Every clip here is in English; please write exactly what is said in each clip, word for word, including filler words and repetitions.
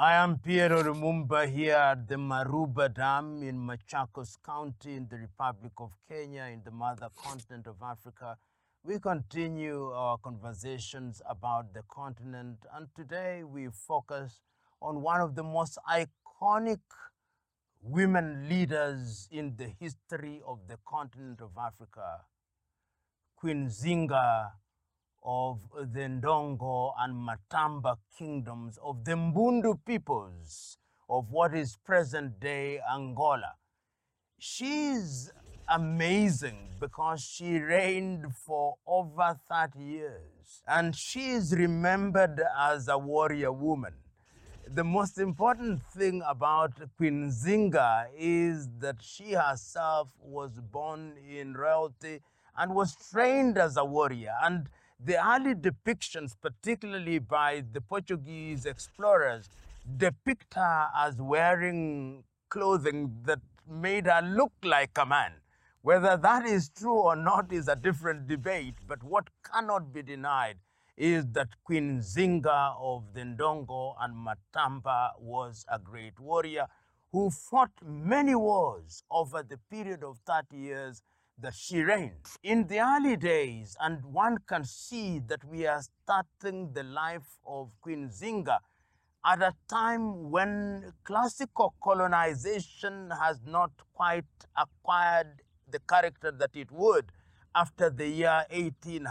I am Piero Lumumba here at the Maruba Dam in Machakos County in the Republic of Kenya, in the mother continent of Africa. We continue our conversations about the continent, and today we focus on one of the most iconic women leaders in the history of the continent of Africa, Queen Zinga of the Ndongo and Matamba kingdoms of the Mbundu peoples of what is present-day Angola. She's amazing because she reigned for over thirty years, and she is remembered as a warrior woman. The most important thing about Queen Zinga is that she herself was born in royalty and was trained as a warrior. And the early depictions, particularly by the Portuguese explorers, depict her as wearing clothing that made her look like a man. Whether that is true or not is a different debate, but what cannot be denied is that Queen Zinga of the Ndongo and Matamba was a great warrior who fought many wars over the period of thirty years that she reigned. In the early days, and one can see that we are starting the life of Queen Zinga at a time when classical colonization has not quite acquired the character that it would after the year eighteen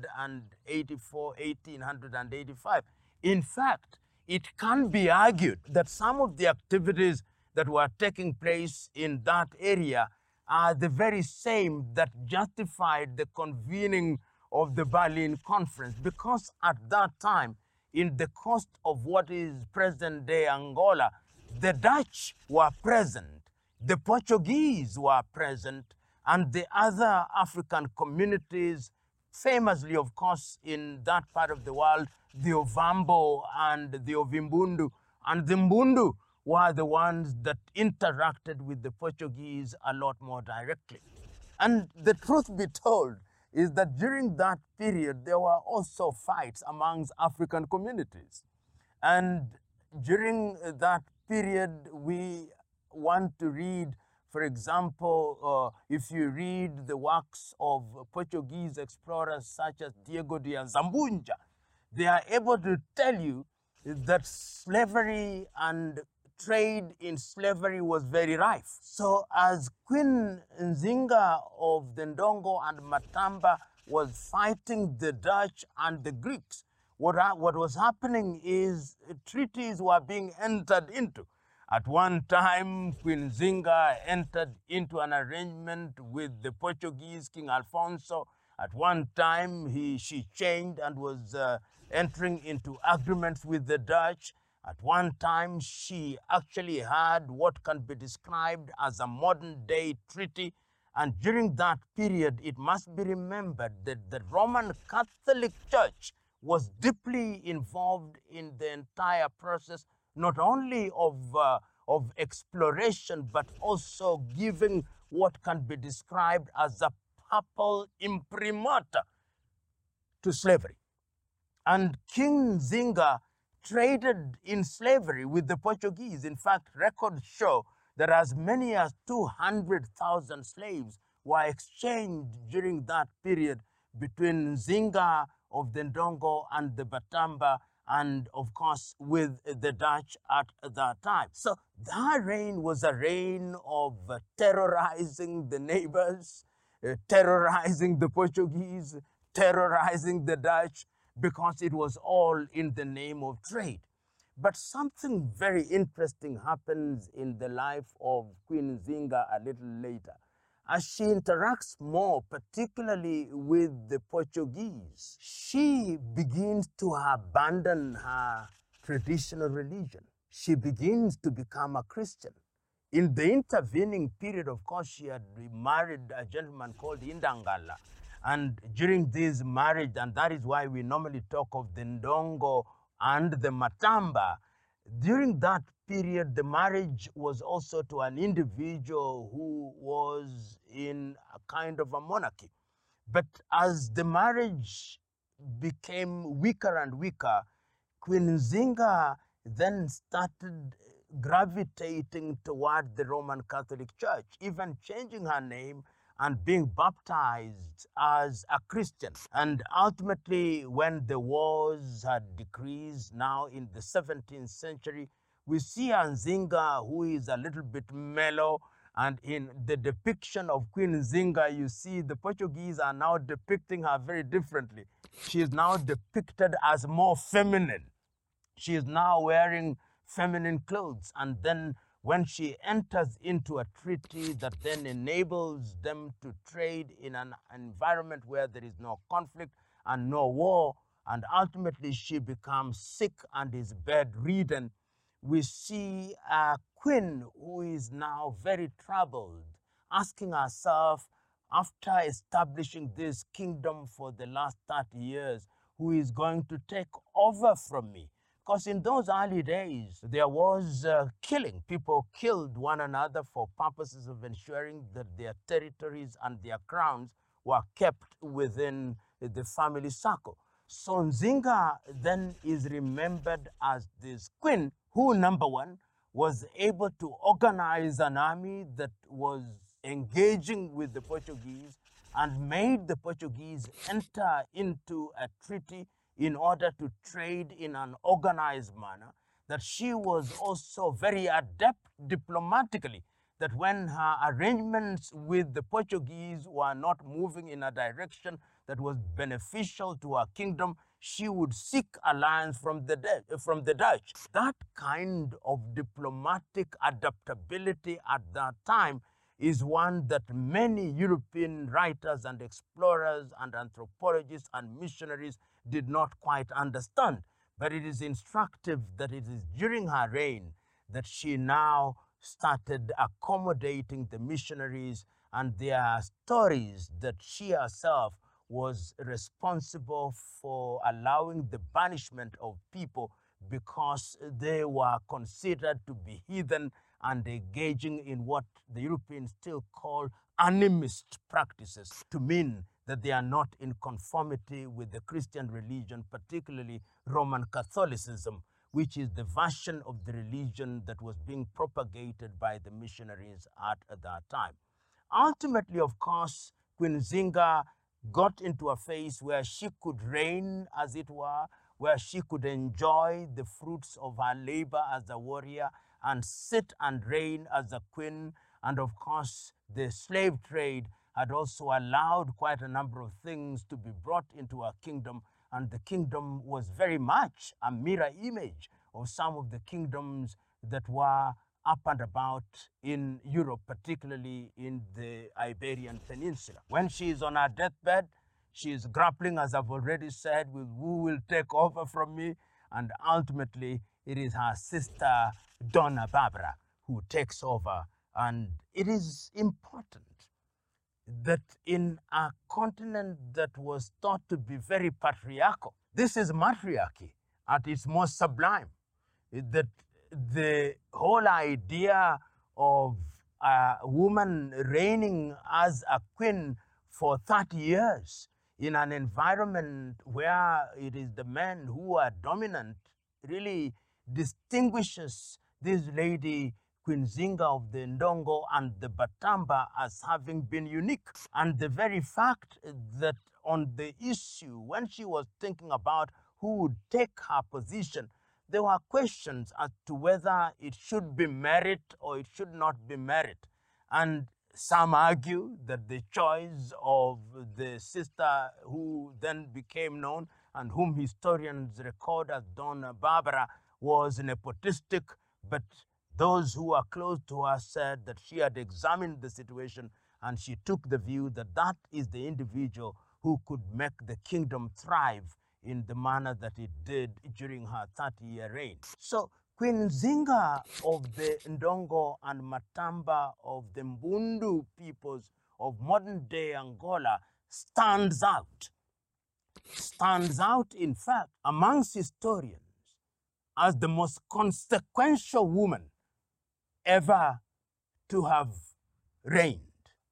eighty-four, eighteen eighty-five. In fact, it can be argued that some of the activities that were taking place in that area are the very same that justified the convening of the Berlin Conference, because at that time, in the coast of what is present-day Angola, the Dutch were present, the Portuguese were present, and the other African communities, famously, of course, in that part of the world, the Ovambo and the Ovimbundu and the Mbundu were the ones that interacted with the Portuguese a lot more directly. And the truth be told is that during that period, there were also fights amongst African communities. And during that period, we want to read, for example, uh, if you read the works of Portuguese explorers such as Diego de Zambunja, they are able to tell you that slavery and trade in slavery was very rife. So as Queen Nzinga of the Ndongo and Matamba was fighting the Dutch and the Greeks, what, what was happening is treaties were being entered into. At one time, Queen Zinga entered into an arrangement with the Portuguese King Alfonso. At one time, he, she changed and was uh, entering into agreements with the Dutch. At one time, she actually had what can be described as a modern-day treaty. And during that period, it must be remembered that the Roman Catholic Church was deeply involved in the entire process, not only of, uh, of exploration, but also giving what can be described as a papal imprimatur to slavery. And King Zinga traded in slavery with the Portuguese. In fact, records show that as many as two hundred thousand slaves were exchanged during that period between Zinga of the Ndongo and the Batamba, and of course with the Dutch at that time. So that reign was a reign of uh, terrorizing the neighbors, uh, terrorizing the Portuguese, terrorizing the Dutch, because it was all in the name of trade. But something very interesting happens in the life of Queen Zinga a little later. As she interacts more, particularly with the Portuguese, she begins to abandon her traditional religion. She begins to become a Christian. In the intervening period, of course, she had married a gentleman called Indangala. And during this marriage, and that is why we normally talk of the Ndongo and the Matamba, during that period, the marriage was also to an individual who was in a kind of a monarchy. But as the marriage became weaker and weaker, Queen Nzinga then started gravitating toward the Roman Catholic Church, even changing her name and being baptized as a Christian. And ultimately, when the wars had decreased, now in the seventeenth century, we see Nzinga, who is a little bit mellow. And in the depiction of Queen Nzinga, you see the Portuguese are now depicting her very differently. She is now depicted as more feminine. She is now wearing feminine clothes. And then when she enters into a treaty that then enables them to trade in an environment where there is no conflict and no war, and ultimately she becomes sick and is bedridden, we see a queen who is now very troubled, asking herself, after establishing this kingdom for the last thirty years, who is going to take over from me? Because in those early days, there was uh, killing. People killed one another for purposes of ensuring that their territories and their crowns were kept within the family circle. So Nzinga then is remembered as this queen who, number one, was able to organize an army that was engaging with the Portuguese and made the Portuguese enter into a treaty in order to trade in an organized manner, that she was also very adept diplomatically, that when her arrangements with the Portuguese were not moving in a direction that was beneficial to her kingdom, she would seek alliance from the, from the Dutch. That kind of diplomatic adaptability at that time is one that many European writers and explorers and anthropologists and missionaries did not quite understand. But it is instructive that it is during her reign that she now started accommodating the missionaries, and there are stories that she herself was responsible for allowing the banishment of people because they were considered to be heathen and engaging in what the Europeans still call animist practices, to mean that they are not in conformity with the Christian religion, particularly Roman Catholicism, which is the version of the religion that was being propagated by the missionaries at that time. Ultimately, of course, Queen Nzinga got into a phase where she could reign, as it were, where she could enjoy the fruits of her labor as a warrior and sit and reign as a queen. And of course, the slave trade had also allowed quite a number of things to be brought into her kingdom, and the kingdom was very much a mirror image of some of the kingdoms that were up and about in Europe, particularly in the Iberian Peninsula. When she is on her deathbed, she is grappling, as I've already said, with who will take over from me, and ultimately it is her sister Donna Barbara who takes over. And it is important that in a continent that was thought to be very patriarchal, this is matriarchy at its most sublime, that the whole idea of a woman reigning as a queen for thirty years in an environment where it is the men who are dominant really distinguishes this lady Queen Nzinga of the Ndongo and the Batamba as having been unique. And the very fact that on the issue, when she was thinking about who would take her position, there were questions as to whether it should be merit or it should not be merit. And some argue that the choice of the sister who then became known and whom historians record as Donna Barbara was nepotistic, but those who are close to her said that she had examined the situation and she took the view that that is the individual who could make the kingdom thrive in the manner that it did during her thirty-year reign. So Queen Nzinga of the Ndongo and Matamba of the Mbundu peoples of modern-day Angola stands out. Stands out, in fact, amongst historians as the most consequential woman ever to have reigned.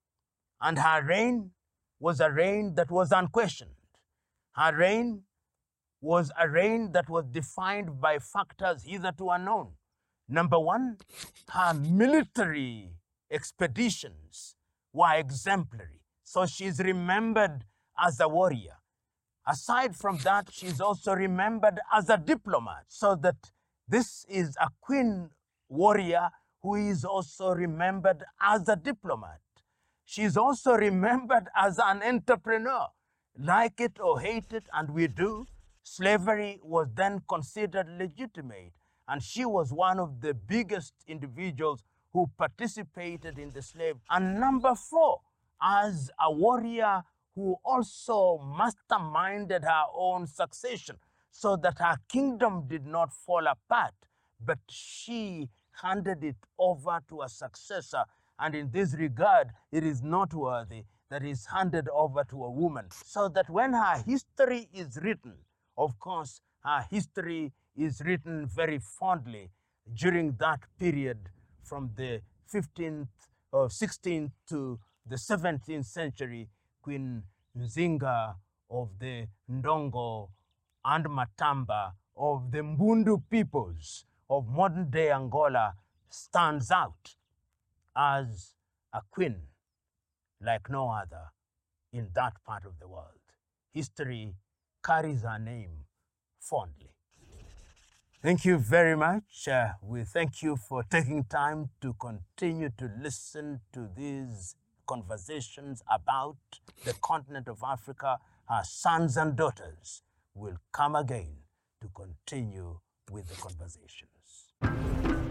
And her reign was a reign that was unquestioned. Her reign was a reign that was defined by factors hitherto unknown. Number one, her military expeditions were exemplary. So she's remembered as a warrior. Aside from that, she's also remembered as a diplomat, so that this is a queen warrior who is also remembered as a diplomat. She's also remembered as an entrepreneur. Like it or hate it, and we do, slavery was then considered legitimate, and she was one of the biggest individuals who participated in the slave. And number four, as a warrior who also masterminded her own succession so that her kingdom did not fall apart, but she handed it over to a successor. And in this regard, it is noteworthy that is handed over to a woman, so that when her history is written, of course, her history is written very fondly during that period from the fifteenth or sixteenth to the seventeenth century. Queen Nzinga of the Ndongo and Matamba of the Mbundu peoples of modern-day Angola stands out as a queen like no other in that part of the world. History carries her name fondly. Thank you very much. Uh, we thank you for taking time to continue to listen to these conversations about the continent of Africa. Our sons and daughters will come again to continue with the conversations.